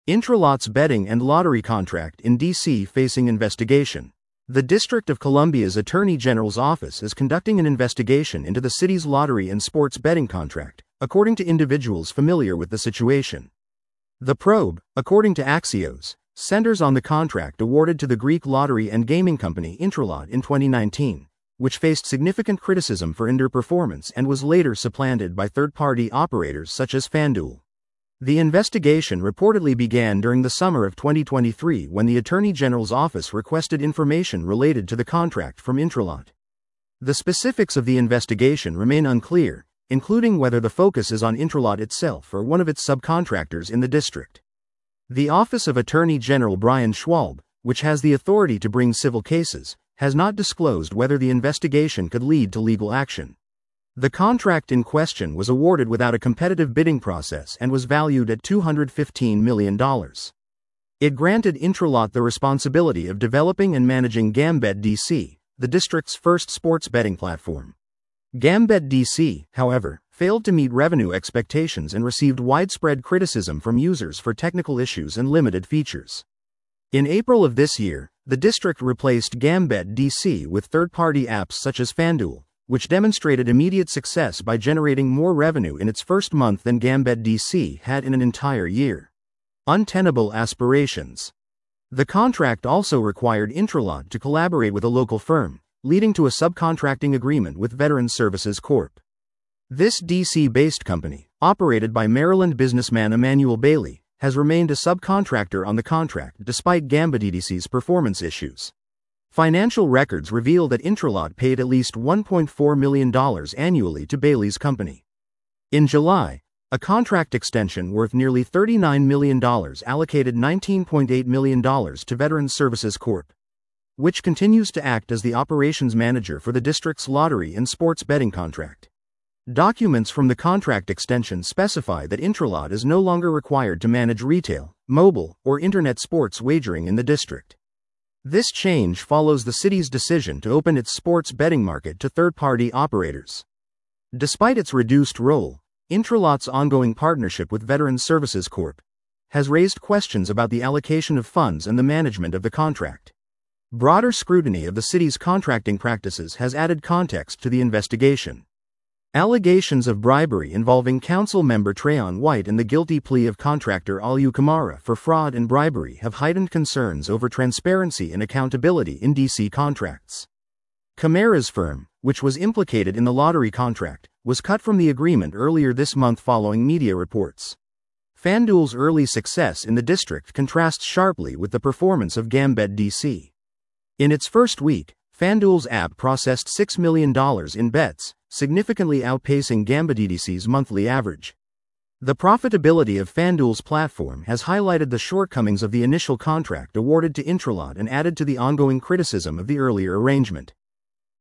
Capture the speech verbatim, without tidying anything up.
Intralot's betting and lottery contract in D C facing investigation. The District of Columbia's Attorney General's office is conducting an investigation into the city's lottery and sports betting contract, according to individuals familiar with the situation. The probe, according to Axios, centers on the contract awarded to the Greek lottery and gaming company Intralot in twenty nineteen, which faced significant criticism for underperformance and was later supplanted by third-party operators such as FanDuel. The investigation reportedly began during the summer of twenty twenty-three when the Attorney General's office requested information related to the contract from Intralot. The specifics of the investigation remain unclear, including whether the focus is on Intralot itself or one of its subcontractors in the district. The Office of Attorney General Brian Schwalb, which has the authority to bring civil cases, has not disclosed whether the investigation could lead to legal action. The contract in question was awarded without a competitive bidding process and was valued at two hundred fifteen million dollars. It granted Intralot the responsibility of developing and managing Gambet D C, the district's first sports betting platform. Gambet D C, however, failed to meet revenue expectations and received widespread criticism from users for technical issues and limited features. In April of this year, the district replaced Gambet D C with third-party apps such as FanDuel, which demonstrated immediate success by generating more revenue in its first month than Gambet D C had in an entire year. Untenable aspirations. The contract also required Intralot to collaborate with a local firm, leading to a subcontracting agreement with Veterans Services Corporation. This D C-based company, operated by Maryland businessman Emmanuel Bailey, has remained a subcontractor on the contract despite Gambet D C's performance issues. Financial records reveal that Intralot paid at least one point four million dollars annually to Bailey's company. In July, a contract extension worth nearly thirty-nine million dollars allocated nineteen point eight million dollars to Veterans Services Corporation, which continues to act as the operations manager for the district's lottery and sports betting contract. Documents from the contract extension specify that Intralot is no longer required to manage retail, mobile, or internet sports wagering in the district. This change follows the city's decision to open its sports betting market to third-party operators. Despite its reduced role, Intralot's ongoing partnership with Veterans Services Corporation has raised questions about the allocation of funds and the management of the contract. Broader scrutiny of the city's contracting practices has added context to the investigation. Allegations of bribery involving council member Trayon White and the guilty plea of contractor Aliu Kamara for fraud and bribery have heightened concerns over transparency and accountability in D C contracts. Kamara's firm, which was implicated in the lottery contract, was cut from the agreement earlier this month following media reports. FanDuel's early success in the district contrasts sharply with the performance of Gambet D C. In its first week, FanDuel's app processed six million dollars in bets, significantly outpacing Gambet D C's monthly average. The profitability of FanDuel's platform has highlighted the shortcomings of the initial contract awarded to Intralot and added to the ongoing criticism of the earlier arrangement.